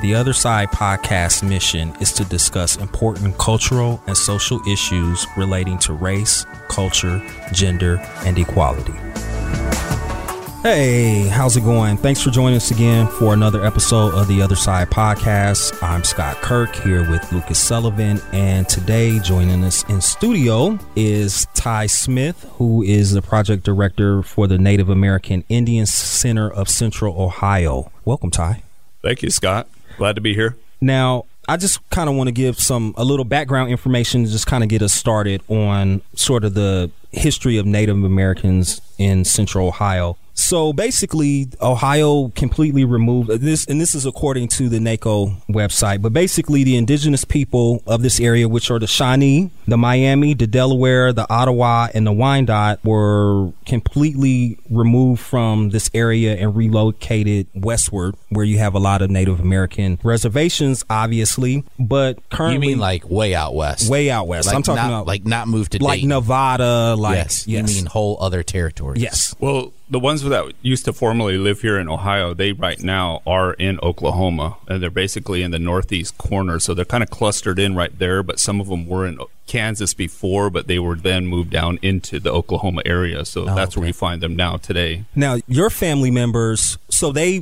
The Other Side podcast mission is to discuss important cultural and social issues relating to race, culture, gender, and equality. Hey, how's it going? Thanks for joining us again for another episode of The Other Side podcast. I'm Scott Kirk here with Lucas Sullivan, and today joining us in studio is Ty Smith, who is the project director for the Native American Indian Center of Central Ohio. Welcome, Ty. Thank you, Scott. Glad to be here. Now, I just kind of want to give a little background information to just kind of get us started on sort of the history of Native Americans in Central Ohio. So basically, Ohio completely removed this, and this is according to the NACO website, but basically the indigenous people of this area, which are the Shawnee, the Miami, the Delaware, the Ottawa, and the Wyandotte, were completely removed from this area and relocated westward, where you have a lot of Native American reservations, obviously, but currently... You mean like way out west? Way out west. Like I'm talking about... Like not moved to like Dayton. Nevada, like... Yes. You mean whole other territories? Yes. Well, the ones that used to formerly live here in Ohio, they right now are in Oklahoma, and they're basically in the northeast corner, so they're kind of clustered in right there, but some of them were in Kansas before, but they were then moved down into the Oklahoma area, so that's where you find them now today. Now, your family members, so they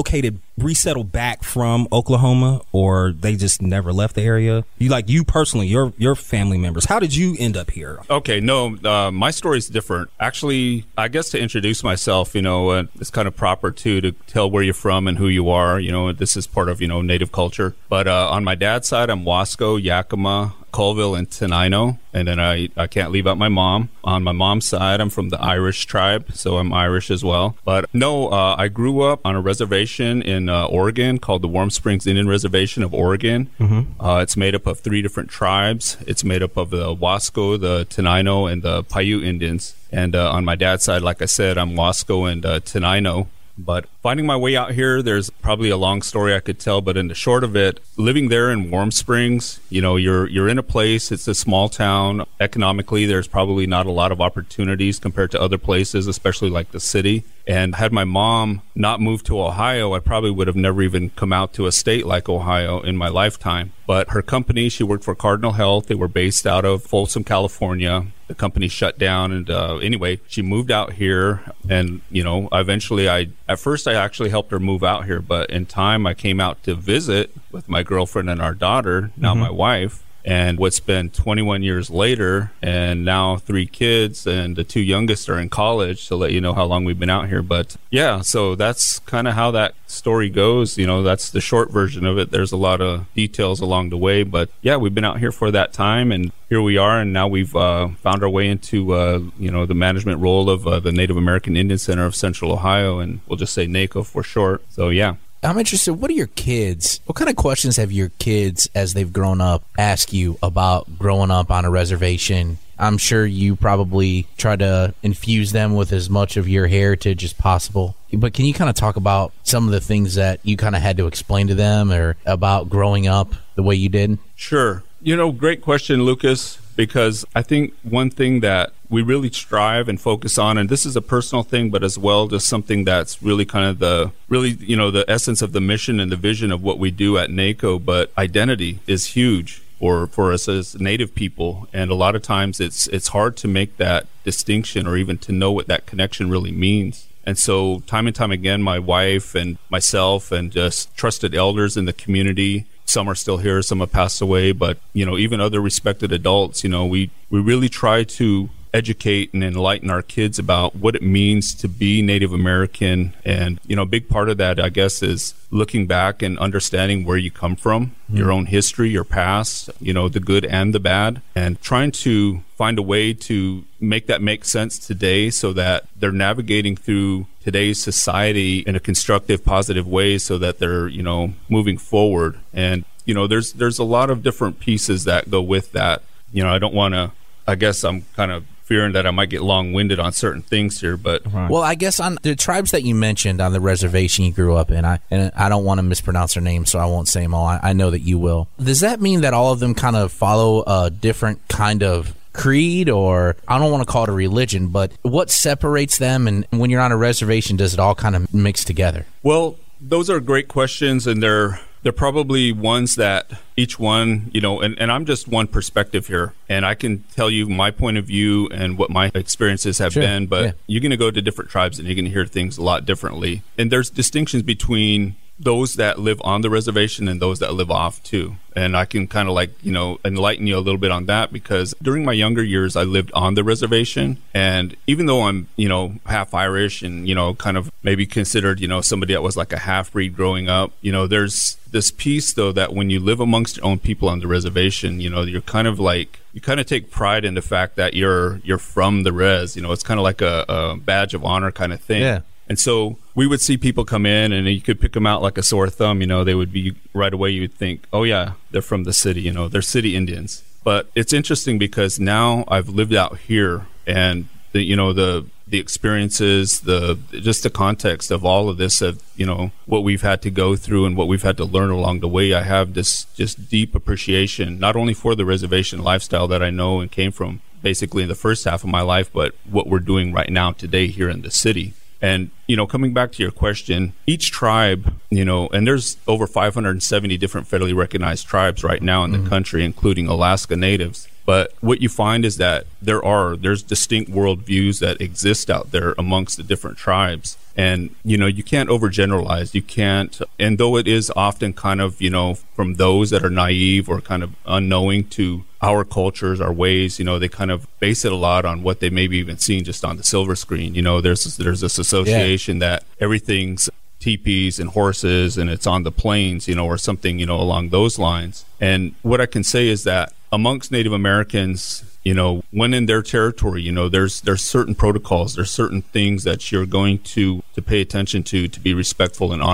resettled back from Oklahoma, or they just never left the area? You personally, your family members, how did you end up here? Okay, no, my story's different. Actually, I guess to introduce myself, it's kind of proper to tell where you're from and who you are. This is part of, Native culture. But on my dad's side, I'm Wasco, Yakima, Colville, and Tenino, and then I can't leave out my mom. On my mom's side, I'm from the Irish tribe, so I'm Irish as well. But no, I grew up on a reservation in Oregon called the Warm Springs Indian Reservation of Oregon. Mm-hmm. It's made up of 3 different tribes. It's made up of the Wasco, the Tenino, and the Paiute Indians. And on my dad's side, like I said, I'm Wasco and Tenino. But finding my way out here, there's probably a long story I could tell, but in the short of it, living there in Warm Springs, you're in a place, it's a small town. Economically, there's probably not a lot of opportunities compared to other places, especially like the city. And had my mom not moved to Ohio, I probably would have never even come out to a state like Ohio in my lifetime. But her company, she worked for Cardinal Health. They were based out of Folsom, California. The company shut down, and anyway, she moved out here, and eventually, at first I actually helped her move out here, but in time I came out to visit with my girlfriend and our daughter, now my wife. And what's been 21 years later, and now 3 kids, and the 2 youngest are in college, to let you know how long we've been out here. But yeah, so that's kind of how that story goes. That's the short version of it. There's a lot of details along the way, but yeah, we've been out here for that time, and here we are, and now we've found our way into the management role of the Native American Indian Center of Central Ohio, and we'll just say NACO for short. So yeah. I'm interested, what kind of questions have your kids, as they've grown up, asked you about growing up on a reservation? I'm sure you probably try to infuse them with as much of your heritage as possible. But can you kind of talk about some of the things that you kind of had to explain to them, or about growing up the way you did? Sure. Great question, Lucas, because I think one thing that we really strive and focus on, and this is a personal thing, but as well just something that's really kind of the essence of the mission and the vision of what we do at NACO, but identity is huge for us as Native people, and a lot of times it's hard to make that distinction or even to know what that connection really means. And so time and time again, my wife and myself and just trusted elders in the community, some are still here, some have passed away, but even other respected adults, we really try to educate and enlighten our kids about what it means to be Native American. And, a big part of that, I guess, is looking back and understanding where you come from, your own history, your past, the good and the bad, and trying to find a way to make that make sense today so that they're navigating through today's society in a constructive, positive way so that they're, moving forward. And, there's a lot of different pieces that go with that. I don't want to, I guess I'm kind of fearing that I might get long-winded on certain things here, but... Well, I guess on the tribes that you mentioned on the reservation you grew up in, I don't want to mispronounce their names, so I won't say them all. I know that you will. Does that mean that all of them kind of follow a different kind of creed, or I don't want to call it a religion, but what separates them? And when you're on a reservation, does it all kind of mix together? Well, those are great questions, and they're They're probably ones that each one, and I'm just one perspective here, and I can tell you my point of view and what my experiences have been, but you're going to go to different tribes and you're going to hear things a lot differently. And there's distinctions between those that live on the reservation and those that live off too. And I can kind of enlighten you a little bit on that, because during my younger years, I lived on the reservation. And even though I'm, half Irish and, kind of maybe considered, somebody that was like a half breed growing up, there's this piece though, that when you live amongst your own people on the reservation, you're kind of like, you kind of take pride in the fact that you're from the res, it's kind of like a badge of honor kind of thing. Yeah. And so we would see people come in and you could pick them out like a sore thumb. They would be right away. You would think, oh, yeah, they're from the city. They're city Indians. But it's interesting because now I've lived out here, and the experiences, just the context of all of this, of what we've had to go through and what we've had to learn along the way. I have this just deep appreciation, not only for the reservation lifestyle that I know and came from basically in the first half of my life, but what we're doing right now today here in the city. And, coming back to your question, each tribe, and there's over 570 different federally recognized tribes right now in the country, including Alaska Natives. But what you find is that there's distinct worldviews that exist out there amongst the different tribes. And, you can't overgeneralize. You can't. And though it is often kind of, from those that are naive or kind of unknowing to our cultures, our ways, they kind of base it a lot on what they maybe even seen just on the silver screen. There's this association that everything's teepees and horses and it's on the plains, or something, along those lines. And what I can say is that amongst Native Americans, when in their territory, there's certain protocols, there's certain things that you're going to pay attention to be respectful and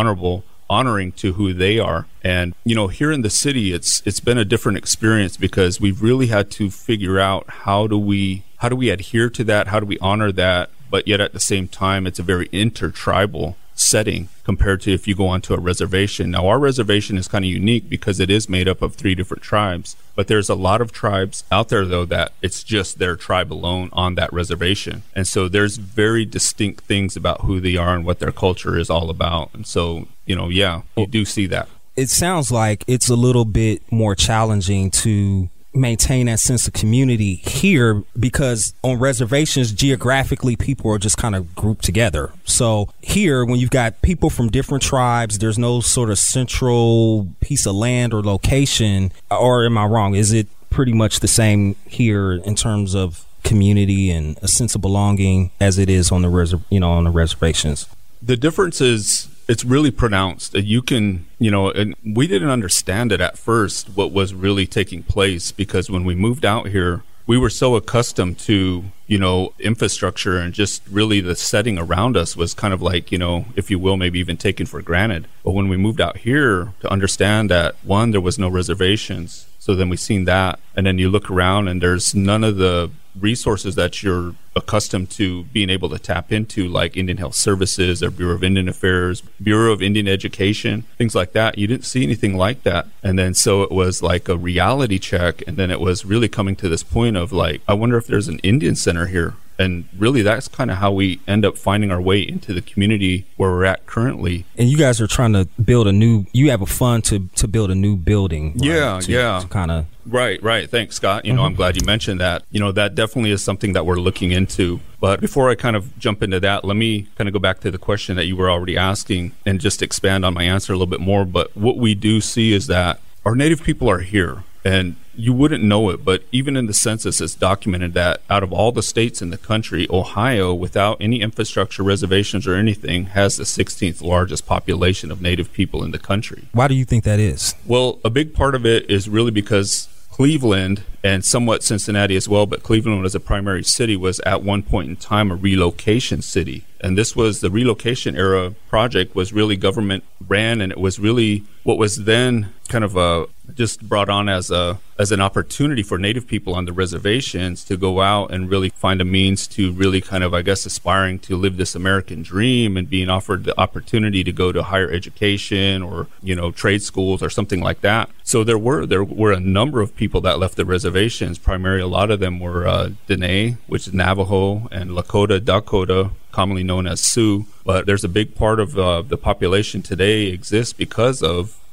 honoring to who they are. And, here in the city, it's been a different experience because we've really had to figure out how do we adhere to that? How do we honor that? But yet at the same time, it's a very intertribal setting compared to if you go onto a reservation. Now, our reservation is kind of unique because it is made up of 3 different tribes, but there's a lot of tribes out there, though, that it's just their tribe alone on that reservation. And so there's very distinct things about who they are and what their culture is all about. And so, you do see that. It sounds like it's a little bit more challenging to maintain that sense of community here because on reservations, geographically, people are just kind of grouped together. So here, when you've got people from different tribes, there's no sort of central piece of land or location. Or am I wrong? Is it pretty much the same here in terms of community and a sense of belonging as it is on the on the reservations? The difference is it's really pronounced. You can, and we didn't understand it at first, what was really taking place, because when we moved out here, we were so accustomed to, infrastructure and just really the setting around us was kind of like, if you will, maybe even taken for granted. But when we moved out here to understand that, one, there was no reservations. So then we seen that. And then you look around and there's none of the resources that you're accustomed to being able to tap into, like Indian Health Services or Bureau of Indian Affairs, Bureau of Indian Education, things like that. You didn't see anything like that. And then so it was like a reality check. And then it was really coming to this point of like, I wonder if there's an Indian center here. And really, that's kind of how we end up finding our way into the community where we're at currently. And you guys are trying to build you have a fund to build a new building. Right? To kind of. Right. Thanks, Scott. I'm glad you mentioned that. That definitely is something that we're looking into. But before I kind of jump into that, let me kind of go back to the question that you were already asking and just expand on my answer a little bit more. But what we do see is that our Native people are here. And you wouldn't know it, but even in the census, it's documented that out of all the states in the country, Ohio, without any infrastructure, reservations, or anything, has the 16th largest population of Native people in the country. Why do you think that is? Well, a big part of it is really because Cleveland and somewhat Cincinnati as well, but Cleveland as a primary city was at one point in time a relocation city. And this was the relocation era project was really government ran, and it was really what was then kind of just brought on as an opportunity for Native people on the reservations to go out and really find a means to really kind of, I guess, aspiring to live this American dream and being offered the opportunity to go to higher education or, trade schools or something like that. So there were a number of people that left the reservations. Primarily, a lot of them were Dene, which is Navajo, and Lakota, Dakota, commonly known as Sioux. But there's a big part of the population today exists because of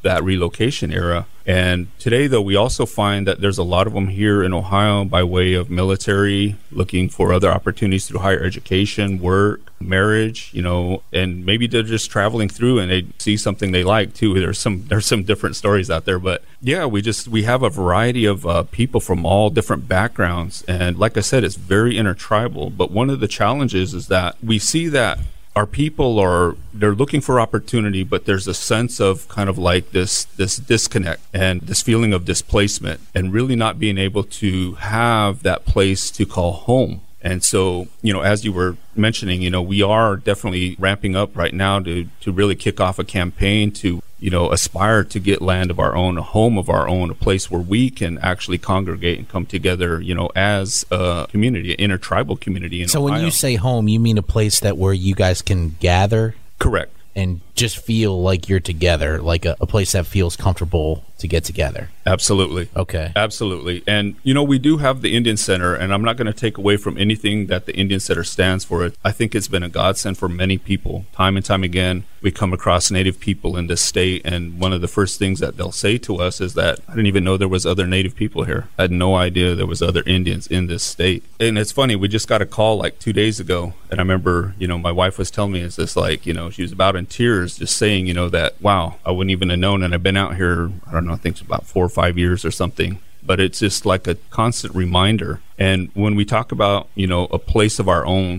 that relocation era. And today, though, we also find that there's a lot of them here in Ohio by way of military, looking for other opportunities through higher education, work, marriage, and maybe they're just traveling through and they see something they like too. There's some different stories out there, but yeah, we have a variety of people from all different backgrounds. And like I said, it's very intertribal. But one of the challenges is that we see that our people they're looking for opportunity, but there's a sense of kind of like this disconnect and this feeling of displacement and really not being able to have that place to call home. And so, as you were mentioning, we are definitely ramping up right now to really kick off a campaign to, aspire to get land of our own, a home of our own, a place where we can actually congregate and come together, as a community, an intertribal community in Ohio. So when you say home, you mean a place where you guys can gather? Correct. And just feel like you're together, like a place that feels comfortable to get together. Absolutely. Okay. Absolutely. And, we do have the Indian Center, and I'm not going to take away from anything that the Indian Center stands for. I think it's been a godsend for many people. Time and time again, we come across Native people in this state, and one of the first things that they'll say to us is that, I didn't even know there was other Native people here. I had no idea there was other Indians in this state. And it's funny, we just got a call like 2 days ago, and I remember, my wife was telling me, it's just like, she was about in tears just saying, that, wow, I wouldn't even have known, and I've been out here, I don't know, I think it's about 4 or 5 years or something. But it's just like a constant reminder. And when we talk about, a place of our own,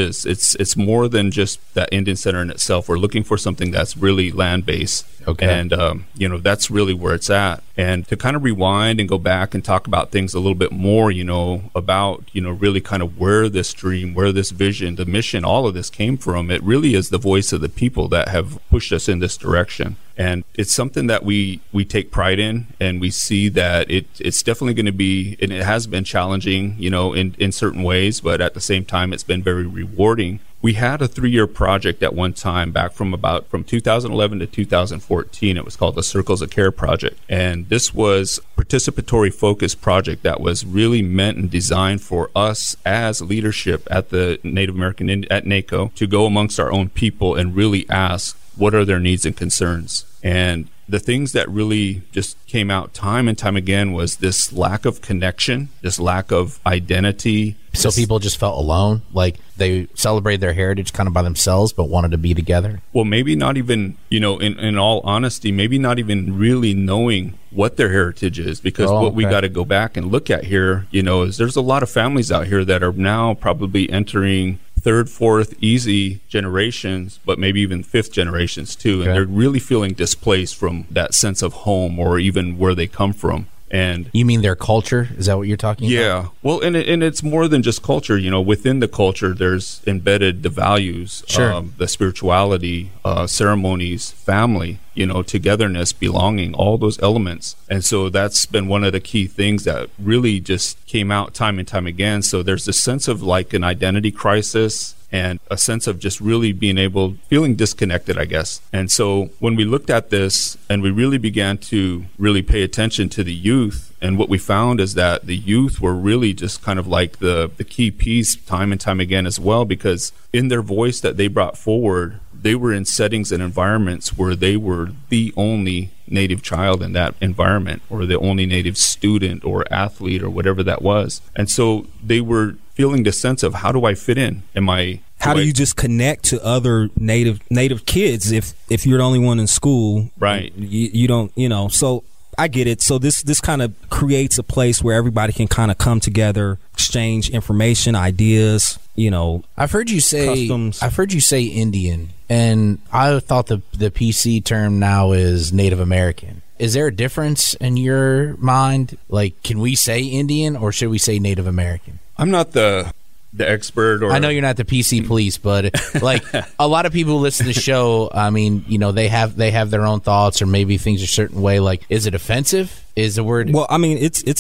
it's more than just that Indian Center in itself. We're looking for something that's really land-based. Okay. And, that's really where it's at. And to kind of rewind and go back and talk about things a little bit more, about, really kind of where this dream, where this vision, the mission, all of this came from. It really is the voice of the people that have pushed us in this direction. And it's something that we take pride in, and we see that it's definitely going to be, and it has been challenging, in certain ways, but at the same time, it's been very rewarding. We had a 3-year project at one time back from 2011 to 2014. It was called the Circles of Care Project. And this was a participatory focused project that was really meant and designed for us as leadership at the Native American, at NACO, to go amongst our own people and really ask, what are their needs and concerns? And the things that really just came out time and time again was this lack of connection, this lack of identity. So people just felt alone, like they celebrated their heritage kind of by themselves, but wanted to be together? Well, maybe not even, in all honesty, maybe not even really knowing what their heritage is, because what we got to go back and look at here, is there's a lot of families out here that are now probably entering third, fourth, easy generations, but maybe even fifth generations too. And they're really feeling displaced from that sense of home or even where they come from. And you mean their culture? Is that what you're talking about? Yeah. Well, and it's more than just culture. Within the culture, there's embedded the values, the spirituality, ceremonies, family, togetherness, belonging, all those elements. And so that's been one of the key things that really just came out time and time again. So there's this sense of like an identity crisis and a sense of just really feeling disconnected, I guess. And so when we looked at this and we really began to really pay attention to the youth, and what we found is that the youth were really just kind of like the key piece time and time again as well, because in their voice that they brought forward, they were in settings and environments where they were the only Native child in that environment, or the only Native student or athlete or whatever that was. And so they were feeling the sense of, how do I fit in? How do you just connect to other native kids if you're the only one in school? Right. You don't, so I get it. So this kind of creates a place where everybody can kind of come together, exchange information, ideas, I've heard you say customs. I've heard you say Indian, and I thought the PC term now is Native American. Is there a difference in your mind? Like, can we say Indian or should we say Native American? I'm not the expert, or I know you're not the PC police, but like a lot of people who listen to the show, I mean, they have their own thoughts, or maybe things a certain way. Like, is it offensive? Is the word? Well, I mean,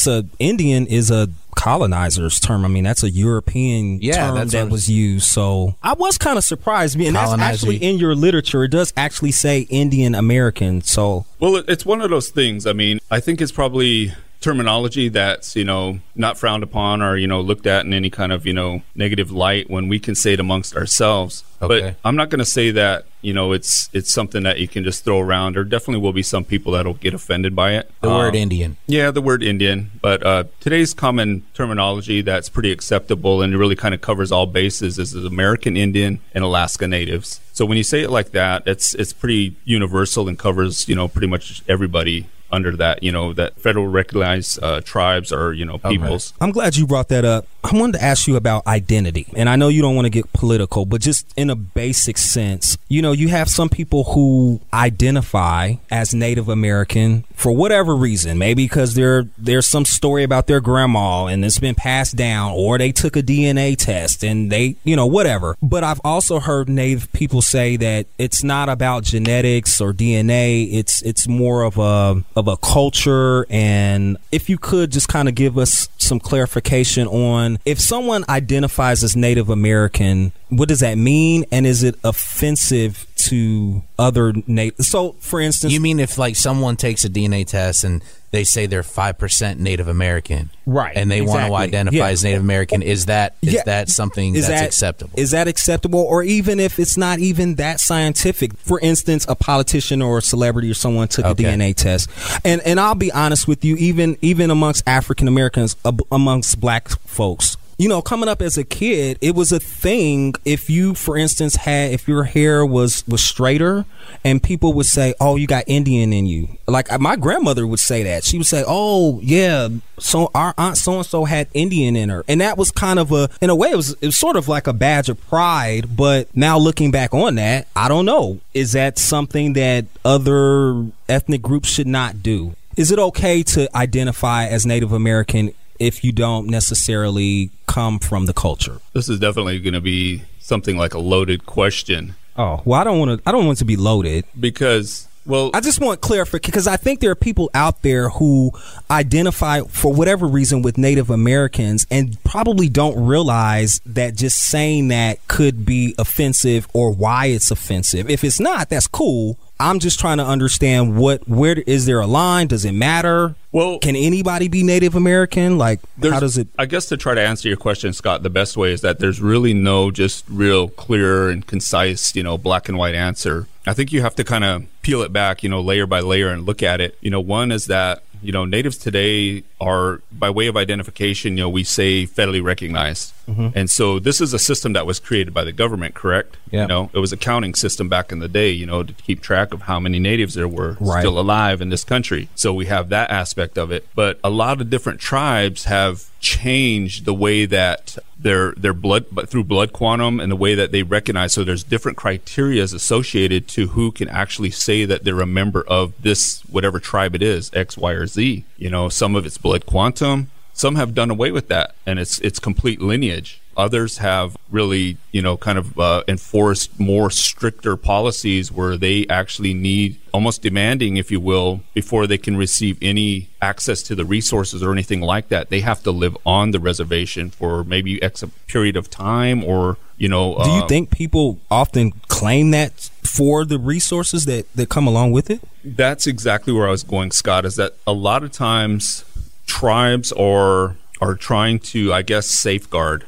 Indian is a colonizer's term. I mean, that's a European term that was used. So I was kind of surprised. And that's actually in your literature. It does actually say Indian American. So, well, it's one of those things. I mean, I think it's probably terminology that's, not frowned upon or, looked at in any kind of, negative light when we can say it amongst ourselves. Okay. But I'm not going to say that, it's something that you can just throw around. There definitely will be some people that'll get offended by it. The word Indian. Yeah, the word Indian. But today's common terminology that's pretty acceptable and it really kind of covers all bases is American Indian and Alaska Natives. So when you say it like that, it's pretty universal and covers, pretty much everybody under that, that federal recognized tribes or, peoples. I'm glad you brought that up. I wanted to ask you about identity. And I know you don't want to get political, but just in a basic sense, you have some people who identify as Native American for whatever reason. Maybe because there's some story about their grandma and it's been passed down, or they took a DNA test and they, whatever. But I've also heard Native people say that it's not about genetics or DNA. It's more of a culture. And if you could just kind of give us some clarification on if someone identifies as Native American, what does that mean? And is it offensive to other Native? So, for instance, you mean if like someone takes a DNA test and they say they're 5% Native American, right? And they want to identify as Native American, is that something that's acceptable? Is that acceptable? Or even if it's not even that scientific, for instance, a politician or a celebrity or someone took a DNA test, and I'll be honest with you, even amongst African Americans, amongst black folks. Coming up as a kid, it was a thing. If you, for instance, if your hair was straighter, and people would say, "Oh, you got Indian in you." Like my grandmother would say that. She would say, "Oh, yeah, so our aunt so and so had Indian in her," and that was kind of in a way, it was sort of like a badge of pride. But now looking back on that, I don't know. Is that something that other ethnic groups should not do? Is it okay to identify as Native American if you don't necessarily come from the culture? This is definitely going to be something like a loaded question. Oh, well, I don't want it to be loaded because, well, I just want clarification, because I think there are people out there who identify for whatever reason with Native Americans and probably don't realize that just saying that could be offensive or why it's offensive. If it's not, that's cool. I'm just trying to understand where is there a line? Does it matter? Well, can anybody be Native American? Like, how does it? I guess to try to answer your question, Scott, the best way is that there's really no just real clear and concise, black and white answer. I think you have to kind of peel it back, layer by layer and look at it. One is that, natives today are, by way of identification, we say federally recognized. Mm-hmm. And so this is a system that was created by the government, correct? Yeah. It was a counting system back in the day, to keep track of how many natives there were still alive in this country. So we have that aspect of it. But a lot of different tribes have changed the way that their blood, but through blood quantum and the way that they recognize. So there's different criteria associated to who can actually say that they're a member of this, whatever tribe it is, X, Y, or Z. Some of it's blood quantum. Some have done away with that, and it's complete lineage. Others have really, kind of enforced more stricter policies where they actually need, almost demanding, if you will, before they can receive any access to the resources or anything like that. They have to live on the reservation for maybe X period of time, or, do you think people often claim that for the resources that come along with it? That's exactly where I was going, Scott, is that a lot of times tribes are trying to, I guess, safeguard,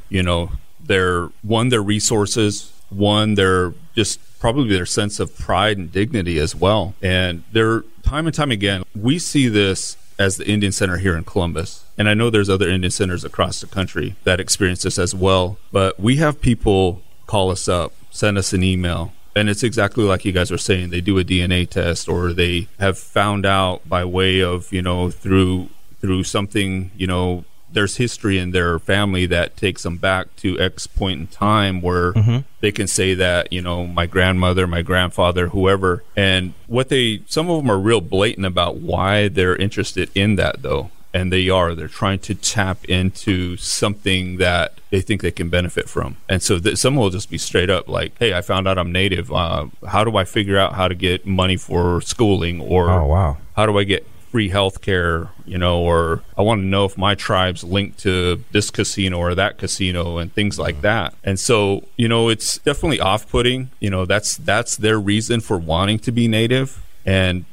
their resources, their just probably their sense of pride and dignity as well. And they're, time and time again, we see this as the Indian Center here in Columbus. And I know there's other Indian centers across the country that experience this as well. But we have people call us up, send us an email, and it's exactly like you guys are saying. They do a DNA test, or they have found out by way of, through something, there's history in their family that takes them back to X point in time where they can say that, my grandmother, my grandfather, whoever. And some of them are real blatant about why they're interested in that, though. And they're trying to tap into something that they think they can benefit from. And so some will just be straight up like, hey, I found out I'm Native. How do I figure out how to get money for schooling? Or how do I get free health care, or I want to know if my tribe's linked to this casino or that casino and things like that. And so, it's definitely off-putting. That's their reason for wanting to be Native. And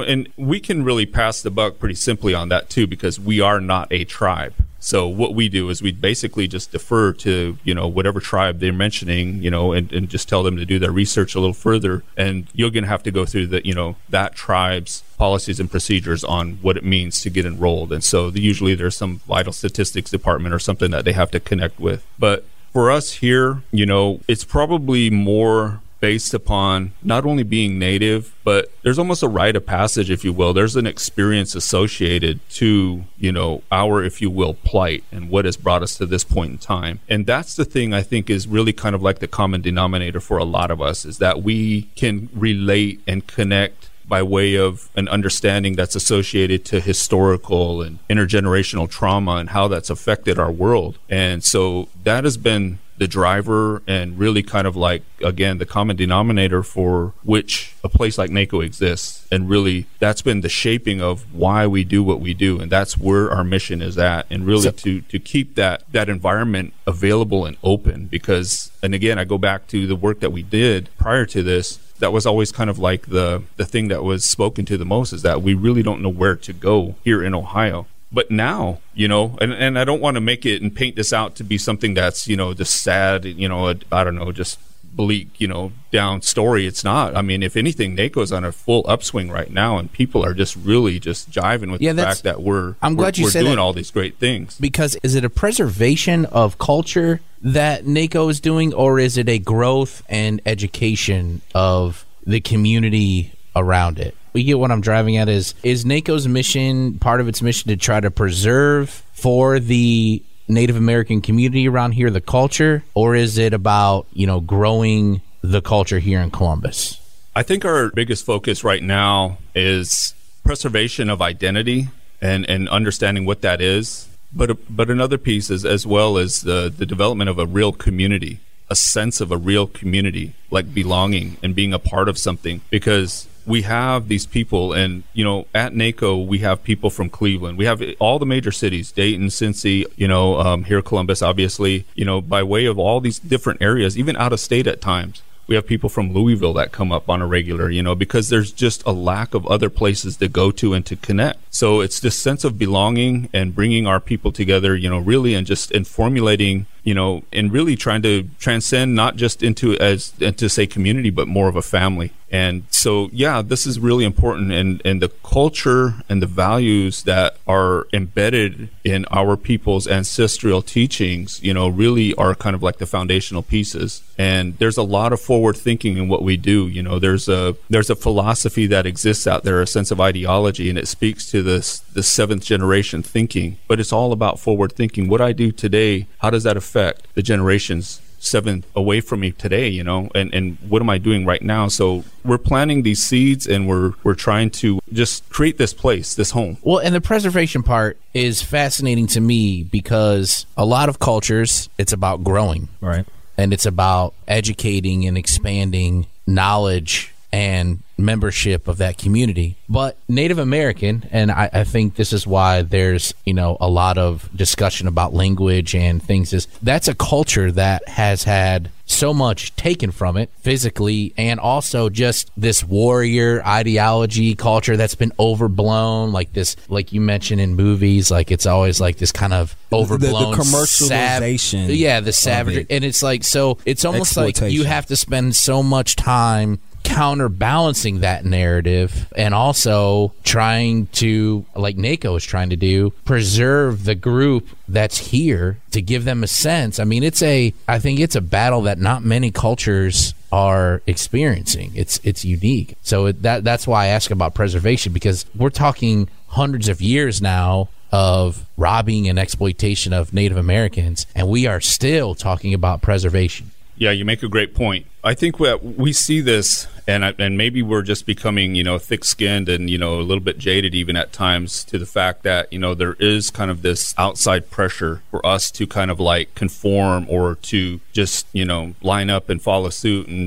we can really pass the buck pretty simply on that too, because we are not a tribe. So what we do is we basically just defer to, whatever tribe they're mentioning, and just tell them to do their research a little further. And you're going to have to go through that tribe's policies and procedures on what it means to get enrolled. And so usually there's some vital statistics department or something that they have to connect with. But for us here, it's probably more based upon not only being native, but there's almost a rite of passage, if you will. There's an experience associated to, our, if you will, plight and what has brought us to this point in time. And that's the thing I think is really kind of like the common denominator for a lot of us, is that we can relate and connect by way of an understanding that's associated to historical and intergenerational trauma and how that's affected our world. And so that has been the driver and really kind of like, again, the common denominator for which a place like NACO exists. And really, that's been the shaping of why we do what we do. And that's where our mission is at. And really to keep that environment available and open. Because, and again, I go back to the work that we did prior to this. That was always kind of like the thing that was spoken to the most, is that we really don't know where to go here in Ohio. But now, and I don't want to make it and paint this out to be something that's, just sad, I don't know, just bleak, down story. It's not. I mean, if anything, NACO's on a full upswing right now, and people are just really just jiving with the fact that we're doing all these great things. Because is it a preservation of culture that NACO is doing, or is it a growth and education of the community around it? We get what I'm driving at is NACO's mission, part of its mission, to try to preserve for the Native American community around here the culture, or is it about, growing the culture here in Columbus? I think our biggest focus right now is preservation of identity and understanding what that is. But another piece is as well as the development of a real community, a sense of a real community, like belonging and being a part of something. Because we have these people, and at NACO we have people from Cleveland, we have all the major cities, Dayton, Cincy, here Columbus, obviously, by way of all these different areas, even out of state at times. We have people from Louisville that come up on a regular, because there's just a lack of other places to go to and to connect. So it's this sense of belonging and bringing our people together, really, and formulating, and really trying to transcend not just into say community, but more of a family. And so, this is really important. And the culture and the values that are embedded in our people's ancestral teachings, really are kind of like the foundational pieces. And there's a lot of forward thinking in what we do. There's a philosophy that exists out there, a sense of ideology, and it speaks to the seventh generation thinking. But it's all about forward thinking. What I do today, how does that affect the generations 7 away from me today, and what am I doing right now? So we're planting these seeds, and we're trying to just create this place, this home. Well, and the preservation part is fascinating to me, because a lot of cultures, it's about growing. Right. And it's about educating and expanding knowledge and membership of that community. But Native American, and I think this is why there's, a lot of discussion about language and things, is that's a culture that has had so much taken from it physically, and also just this warrior ideology culture that's been overblown, like this, like you mentioned in movies, like it's always like this kind of overblown the commercialization. The savagery. And it's like, so it's almost like you have to spend so much time counterbalancing that narrative, and also trying to, like NACO is trying to do, preserve the group that's here, to give them a sense. I mean, I think it's a battle that not many cultures are experiencing. It's unique. So that's why I ask about preservation, because we're talking hundreds of years now of robbing and exploitation of Native Americans, and we are still talking about preservation. Yeah, you make a great point. I think we see this, and maybe we're just becoming, thick-skinned and, a little bit jaded even at times, to the fact that, there is kind of this outside pressure for us to kind of like conform, or to just, line up and follow suit and just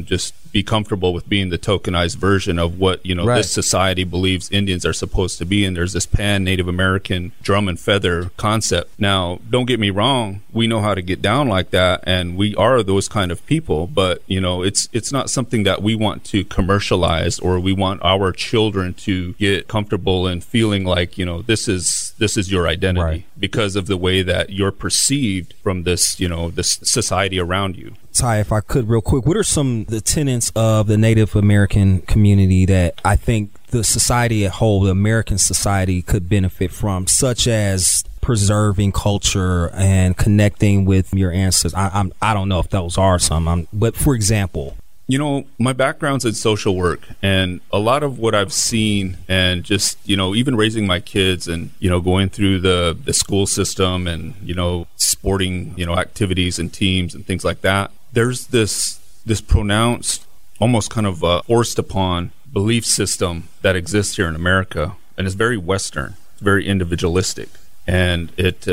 be comfortable with being the tokenized version of what, this society believes Indians are supposed to be. And there's this pan-Native American drum and feather concept. Now, don't get me wrong. We know how to get down like that, and we are those kind of people. But, it's not something that we want to commercialize, or we want our children to get comfortable in feeling like, this is your identity because of the way that you're perceived from this, this society around you. Ty, if I could real quick, what are some of the tenets of the Native American community that I think the society at whole, the American society, could benefit from, such as preserving culture and connecting with your ancestors? I don't know if those are some, but for example, my background's in social work, and a lot of what I've seen, and just, even raising my kids and, going through the school system and, sporting, activities and teams and things like that, there's this pronounced, almost kind of forced upon belief system that exists here in America, and it's very Western, it's very individualistic. And it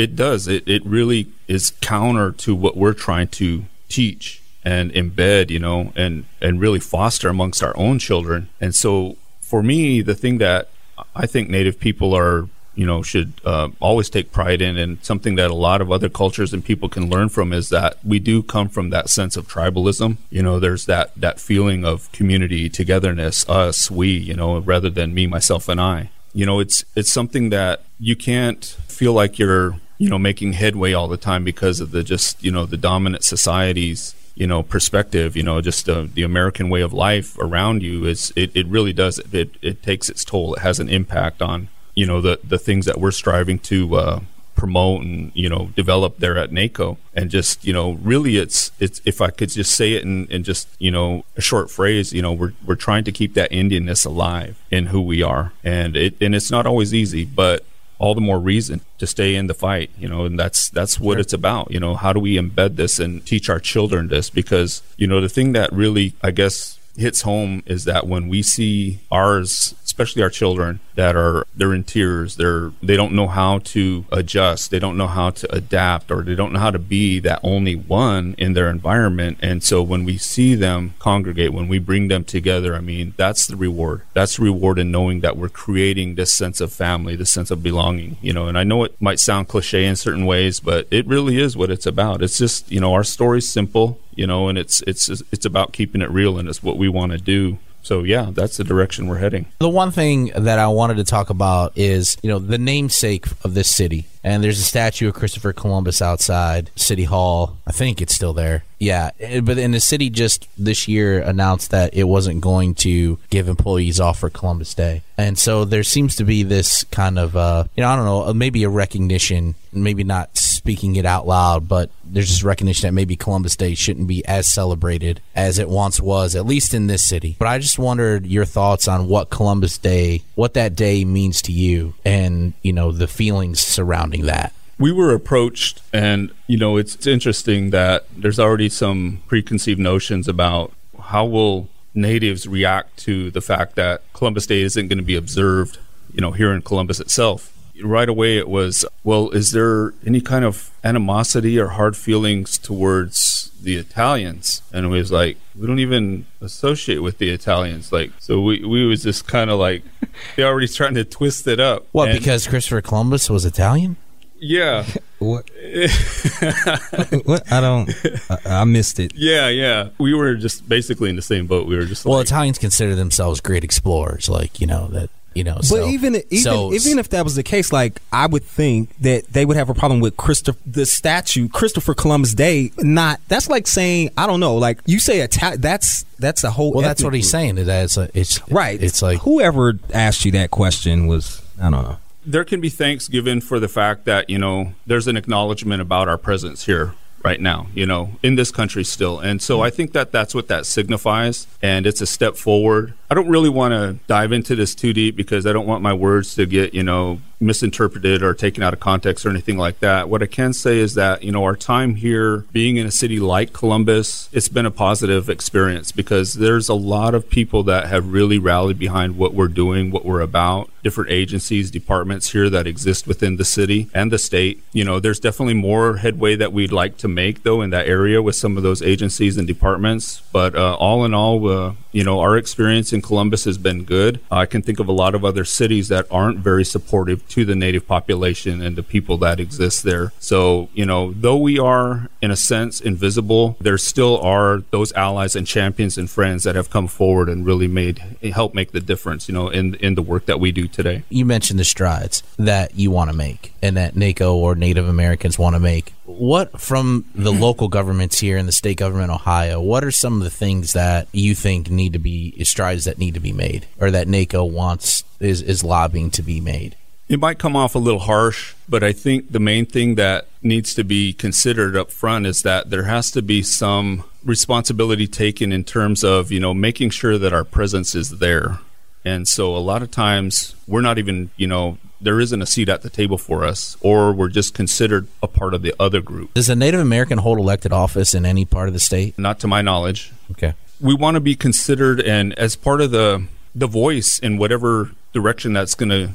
really is counter to what we're trying to teach and embed, and really foster amongst our own children. And so for me, the thing that I think Native people are, should always take pride in, and something that a lot of other cultures and people can learn from, is that we do come from that sense of tribalism. There's that feeling of community, togetherness, us, we, rather than me, myself, and I. It's something that you can't feel like you're, making headway all the time because of the dominant society's perspective, just the American way of life around you. It really does. It takes its toll. It has an impact on, the things that we're striving to promote and, develop there at NACO. And just, really it's, if I could just say it in just, a short phrase, we're trying to keep that Indianness alive in who we are. And it's not always easy, but all the more reason to stay in the fight, and that's what it's about. How do we embed this and teach our children this? Because, the thing that really, I guess, hits home is that when we see ours, especially our children, they're in tears, they don't know how to adjust, they don't know how to adapt, or they don't know how to be that only one in their environment. And so when we see them congregate, when we bring them together, I mean, that's the reward. That's the reward in knowing that we're creating this sense of family, this sense of belonging, and I know it might sound cliche in certain ways, but it really is what it's about. It's just, our story's simple, and it's about keeping it real, and it's what we want to do. So, yeah, that's the direction we're heading. The one thing that I wanted to talk about is, the namesake of this city. And there's a statue of Christopher Columbus outside City Hall. I think it's still there. Yeah, but the city just this year announced that it wasn't going to give employees off for Columbus Day. And so there seems to be this kind of, I don't know, maybe a recognition, maybe not speaking it out loud, but there's just recognition that maybe Columbus Day shouldn't be as celebrated as it once was, at least in this city. But I just wondered your thoughts on what Columbus Day, what that day means to you, and, the feelings surrounding that. We were approached, and, it's interesting that there's already some preconceived notions about how will natives react to the fact that Columbus Day isn't going to be observed, here in Columbus itself. Right away it was, well, is there any kind of animosity or hard feelings towards the Italians? And it was like, we don't even associate with the Italians. Like, so we was just kind of like, they're already trying to twist it up. What, because Christopher Columbus was Italian? Yeah. What? What? I missed it. Yeah. We were just basically in the same boat. We were just well, Italians consider themselves great explorers, like, that. But so, even if that was the case, like, I would think that they would have a problem with the statue, Christopher Columbus Day. That's like saying, I don't know, like you say that's a whole. Well, that's what he's saying. It's right. It's like whoever asked you that question was, I don't know. There can be thanks given for the fact that, there's an acknowledgement about our presence here right now, in this country still. And so I think that that's what that signifies, and it's a step forward. I don't really want to dive into this too deep because I don't want my words to get, misinterpreted or taken out of context or anything like that. What I can say is that, our time here, being in a city like Columbus, it's been a positive experience because there's a lot of people that have really rallied behind what we're doing, what we're about, different agencies, departments here that exist within the city and the state. There's definitely more headway that we'd like to make, though, in that area with some of those agencies and departments. But all in all, our experience in Columbus has been good. I can think of a lot of other cities that aren't very supportive to the Native population and the people that exist there. So, though we are, in a sense, invisible, there still are those allies and champions and friends that have come forward and really help make the difference, in the work that we do today. You mentioned the strides that you want to make and that NACO or Native Americans want to make. What, from the local governments here and the state government, Ohio, what are some of the things that you think need to be strides that need to be made, or that NACO is lobbying to be made? It might come off a little harsh, but I think the main thing that needs to be considered up front is that there has to be some responsibility taken in terms of, making sure that our presence is there. And so a lot of times we're not even, there isn't a seat at the table for us, or we're just considered a part of the other group. Does a Native American hold elected office in any part of the state? Not to my knowledge. Okay. We want to be considered and as part of the voice in whatever direction that's going to,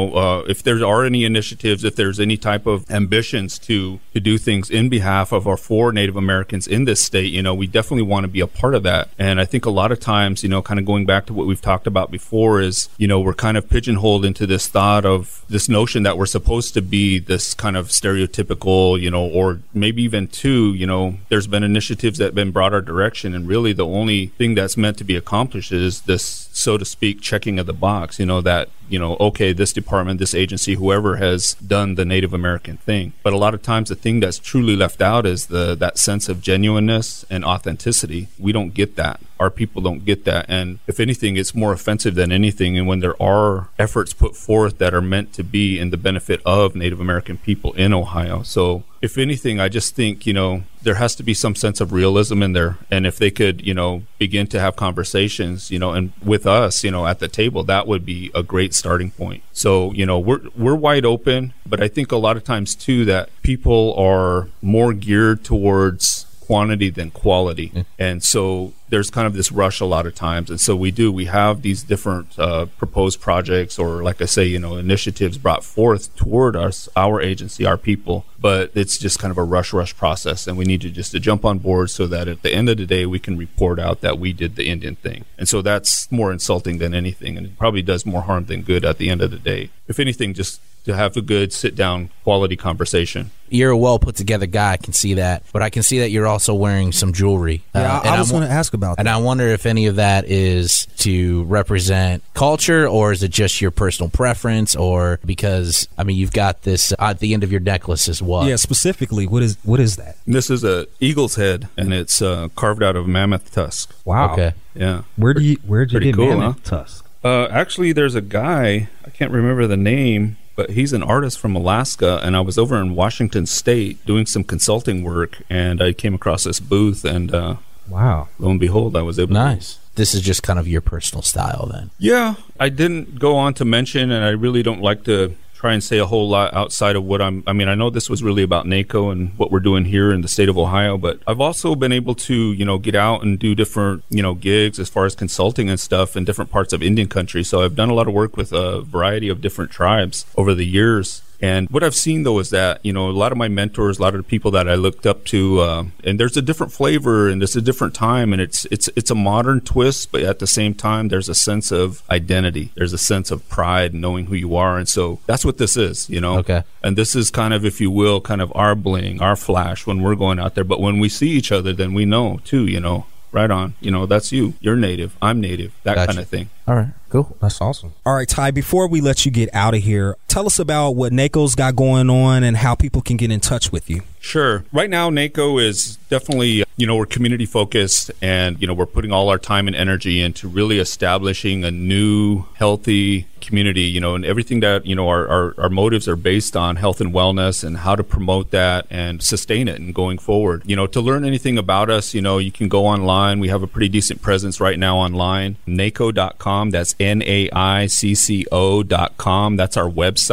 if there are any initiatives, if there's any type of ambitions to do things in behalf of our 4 Native Americans in this state, we definitely want to be a part of that. And I think a lot of times, kind of going back to what we've talked about before is, we're kind of pigeonholed into this thought of this notion that we're supposed to be this kind of stereotypical, or maybe even there's been initiatives that have been brought our direction. And really the only thing that's meant to be accomplished is this, so to speak, checking of the box, that, okay, this department, this agency, whoever has done the Native American thing. But a lot of times the thing that's truly left out is that sense of genuineness and authenticity. We don't get that. Our people don't get that. And if anything, it's more offensive than anything. And when there are efforts put forth that are meant to be in the benefit of Native American people in Ohio. So if anything, I just think, there has to be some sense of realism in there. And if they could, begin to have conversations, and with us, at the table, that would be a great starting point. So, we're wide open, but I think a lot of times too that people are more geared towards quantity than quality. And so there's kind of this rush a lot of times. And so we have these different proposed projects, or like I say, initiatives brought forth toward us, our agency, our people, but it's just kind of a rush process. And we need to jump on board so that at the end of the day, we can report out that we did the Indian thing. And so that's more insulting than anything. And it probably does more harm than good at the end of the day. If anything, just to have a good sit-down quality conversation. You're a well-put-together guy, I can see that. But I can see that you're also wearing some jewelry. Yeah, I was going to ask about that. And I wonder if any of that is to represent culture, or is it just your personal preference, or because, you've got this at the end of your necklace as well. Yeah, specifically, what is that? This is a eagle's head, and it's carved out of mammoth tusk. Wow. Okay. Yeah. Where'd you get cool, mammoth tusk? Actually, there's a guy, I can't remember the name, but he's an artist from Alaska, and I was over in Washington State doing some consulting work, and I came across this booth, and wow, lo and behold, I was able Nice. This is just kind of your personal style then. Yeah, I didn't go on to mention, and I really don't like to try and say a whole lot outside of what I know this was really about NACO and what we're doing here in the state of Ohio, but I've also been able to, get out and do different, gigs as far as consulting and stuff in different parts of Indian country. So I've done a lot of work with a variety of different tribes over the years. And what I've seen, though, is that, a lot of my mentors, a lot of the people that I looked up to, and there's a different flavor and there's a different time, and it's a modern twist, but at the same time, there's a sense of identity. There's a sense of pride, knowing who you are. And so that's what this is, Okay. And this is kind of, if you will, kind of our bling, our flash when we're going out there. But when we see each other, then we know, too, right on. That's you. You're Native. I'm Native. That Gotcha. kind of thing. All right. Cool. That's awesome. All right, Ty, before we let you get out of here, tell us about what NACO's got going on and how people can get in touch with you. Sure. Right now, NACO is definitely, we're community focused, and, we're putting all our time and energy into really establishing a new, healthy community, and everything that, our motives are based on health and wellness and how to promote that and sustain it and going forward. To learn anything about us, you can go online. We have a pretty decent presence right now online, NAICCO.com. That's NAICCO.com. That's our website.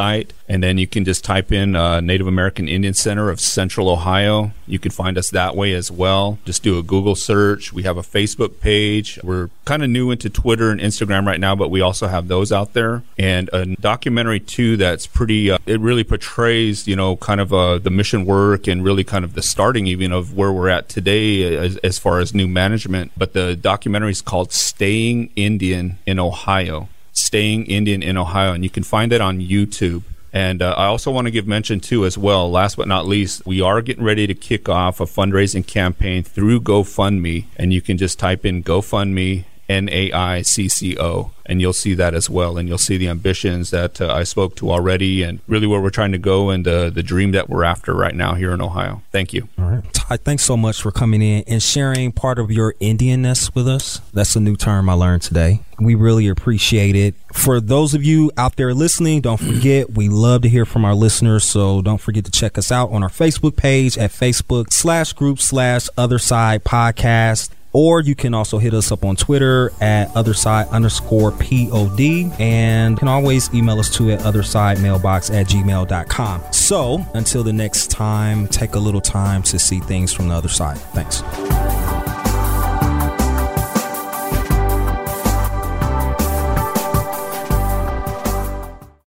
And then you can just type in Native American Indian Center of Central Ohio. You can find us that way as well. Just do a Google search. We have a Facebook page. We're kind of new into Twitter and Instagram right now, but we also have those out there. And a documentary, too, that's pretty, it really portrays, kind of the mission work and really kind of the starting even of where we're at today as far as new management. But the documentary is called Staying Indian in Ohio. Staying Indian in Ohio. And you can find it on YouTube. And I also want to give mention, too, as well, last but not least, we are getting ready to kick off a fundraising campaign through GoFundMe. And you can just type in GoFundMe, NAICCO, and you'll see that as well. And you'll see the ambitions that I spoke to already and really where we're trying to go and the dream that we're after right now here in Ohio. Thank you. All right. Ty, thanks so much for coming in and sharing part of your Indianness with us. That's a new term I learned today. We really appreciate it. For those of you out there listening, don't forget, we love to hear from our listeners. So don't forget to check us out on our Facebook page at Facebook.com/group/Otherside Podcast. Or you can also hit us up on Twitter at otherside_POD, and can always email us too at othersidemailbox@gmail.com. So until the next time, take a little time to see things from the other side. Thanks.